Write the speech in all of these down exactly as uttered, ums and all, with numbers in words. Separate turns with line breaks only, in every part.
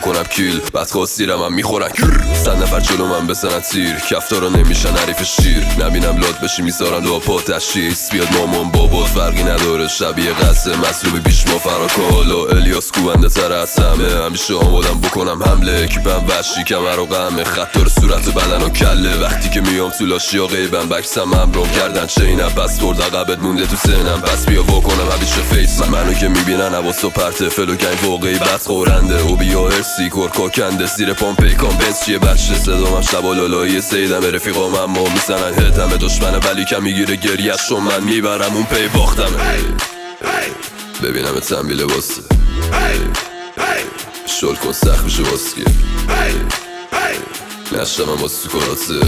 کنم کیل بدخواستیرم هم میخورن صد نفر جلو من بزنن تیر کفتارا نمیشن حریف شیر نبینم لاد بشی میذارم دو پا تشخیص بیاد مامان بابات فرقی نداره شبیه قصه مصروبی بیش ما فراکالا الیاس کوبنده تر از همه همیشه آمادم بکنم حمله کیپم وشی کمر و غمه خط داره صورت بدن و کله وقتی که میام تو لاشیا غیبم بکسم امرام کردن چه اینم پس برد عقبت مونده تو سنم پس بیا واکنم همیشه فیس من منو که میبینن حواس و پرته فلو گنگ واقعی بس خورنده و بیا هرسی کرکا کنده زیر پام پیکان بنز چیه بچه صدامم شبا لالایی سیدم رفیقام اما میزنن هدمه دشمنه ولی کم میگیره گریه شو من میبرم اون پی باختم ببینم تنبیل واسه شل کن سخت بشه واسه نشتم واسه تو کراتر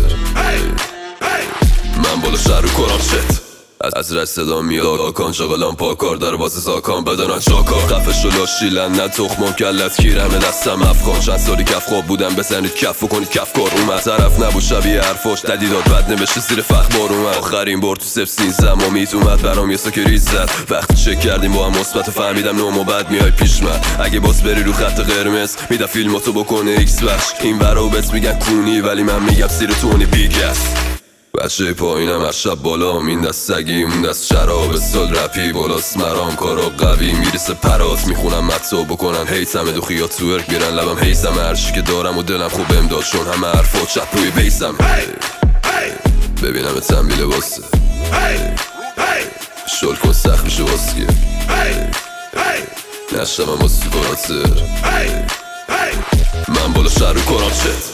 من بالا شهر رو کنم شد از رش صدا میاد آکان شاغلان پاکار در واسه ساکان بدنان چاکار خفش و لاشیلن نه تخمام کلت کیرمه دستم افغان چند سالی کف خواب بودم بزنید کف و کنید کف کار اومد طرف نبود شبیه حرفاش ددیداد بد نوشته زیر فخ بار اومد آخرین بار تو صفر سینزدم امید اومد برام یه ساک ریز زد وقتی چک کردیم با هم مثبت فهمیدم نوم و بعد میای پیش من اگه باز بری رو خط قرمز میدم فیلماتو بکنه ایکس بخش این برا بهت میگن کونی ولی من میگم زیر تونی بیگس بچه پایینم هر شب بالام این دست سگی اون دست شراب سال رپی بالاست مرام کارا قوی میرسه پرات میخونم مطا بکنن هیتم دو خیات تو ارک میرن لبم هیزم هرشی که دارم و دلم خوب امداد چون همه حرفات چپ روی بیسم ببینم تنبیل واسه شل کن سخت میشه واسه نشتم واسه تو کراتر من بالا شهر رو کنم شد